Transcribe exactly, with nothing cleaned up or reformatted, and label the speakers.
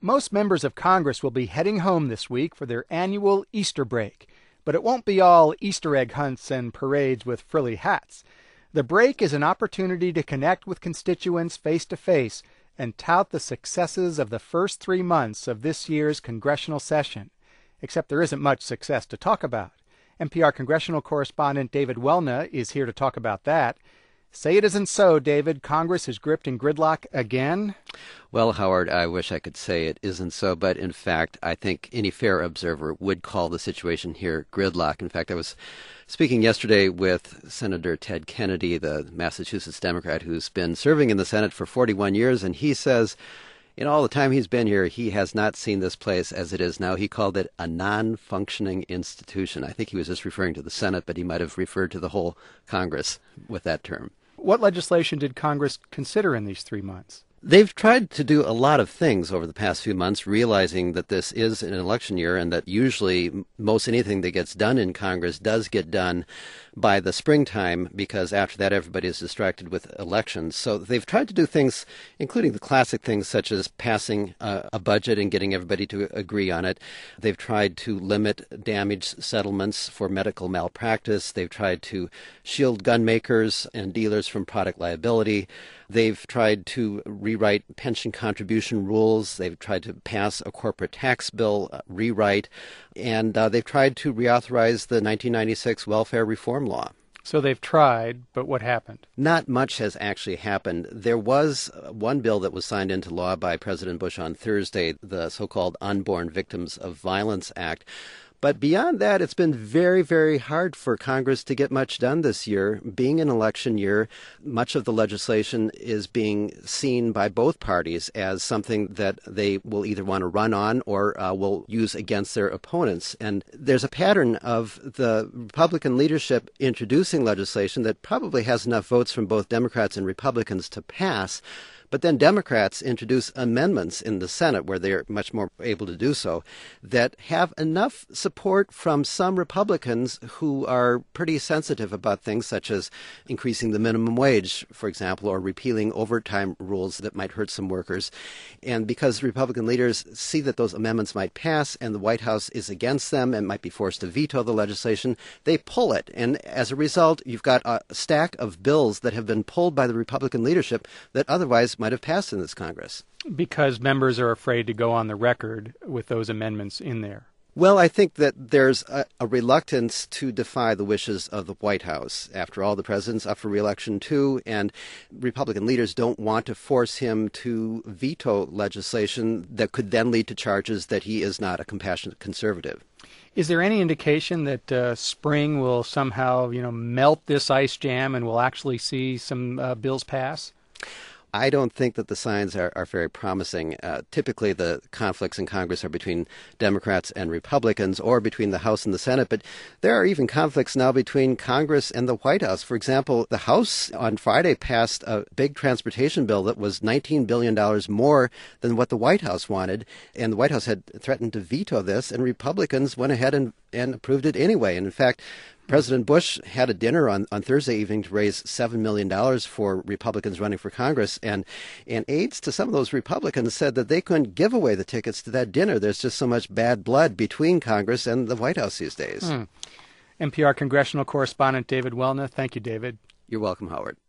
Speaker 1: Most members of Congress will be heading home this week for their annual Easter break. But it won't be all Easter egg hunts and parades with frilly hats. The break is an opportunity to connect with constituents face to face and tout the successes of the first three months of this year's congressional session. Except there isn't much success to talk about. N P R congressional correspondent David Welna is here to talk about that. Say it isn't so, David. Congress is gripped in gridlock again?
Speaker 2: Well, Howard, I wish I could say it isn't so, but in fact, I think any fair observer would call the situation here gridlock. In fact, I was speaking yesterday with Senator Ted Kennedy, the Massachusetts Democrat who's been serving in the Senate for forty-one years, and he says in all the time he's been here, he has not seen this place as it is now. He called it a non-functioning institution. I think he was just referring to the Senate, but he might have referred to the whole Congress with that term.
Speaker 1: What legislation did Congress consider in these three months?
Speaker 2: They've tried to do a lot of things over the past few months, realizing that this is an election year and that usually most anything that gets done in Congress does get done by the springtime, because after that everybody is distracted with elections. So they've tried to do things, including the classic things such as passing a, a budget and getting everybody to agree on it. They've tried to limit damage settlements for medical malpractice. They've tried to shield gun makers and dealers from product liability. They've tried to rewrite pension contribution rules. They've tried to pass a corporate tax bill uh, rewrite. And uh, they've tried to reauthorize the nineteen ninety-six welfare reform law.
Speaker 1: So they've tried, but what happened?
Speaker 2: Not much has actually happened. There was one bill that was signed into law by President Bush on Thursday, the so-called Unborn Victims of Violence Act. But beyond that, it's been very, very hard for Congress to get much done this year. Being an election year, much of the legislation is being seen by both parties as something that they will either want to run on or uh, will use against their opponents. And there's a pattern of the Republican leadership introducing legislation that probably has enough votes from both Democrats and Republicans to pass. But then Democrats introduce amendments in the Senate, where they're much more able to do so, that have enough support from some Republicans who are pretty sensitive about things such as increasing the minimum wage, for example, or repealing overtime rules that might hurt some workers. And because Republican leaders see that those amendments might pass and the White House is against them and might be forced to veto the legislation, they pull it. And as a result, you've got a stack of bills that have been pulled by the Republican leadership that otherwise might have passed in this Congress.
Speaker 1: Because members are afraid to go on the record with those amendments in there.
Speaker 2: Well, I think that there's a, a reluctance to defy the wishes of the White House. After all, the president's up for re-election too, and Republican leaders don't want to force him to veto legislation that could then lead to charges that he is not a compassionate conservative.
Speaker 1: Is there any indication that uh, spring will somehow, you know, melt this ice jam and we'll actually see some uh, bills pass?
Speaker 2: I don't think that the signs are, are very promising. Uh, typically, the conflicts in Congress are between Democrats and Republicans or between the House and the Senate. But there are even conflicts now between Congress and the White House. For example, the House on Friday passed a big transportation bill that was nineteen billion dollars more than what the White House wanted. And the White House had threatened to veto this, and Republicans went ahead and, and approved it anyway. And in fact, President Bush had a dinner on, on Thursday evening to raise seven million dollars for Republicans running for Congress. And, and aides to some of those Republicans said that they couldn't give away the tickets to that dinner. There's just so much bad blood between Congress and the White House these days.
Speaker 1: Hmm. N P R congressional correspondent David Welna. Thank you, David.
Speaker 2: You're welcome, Howard.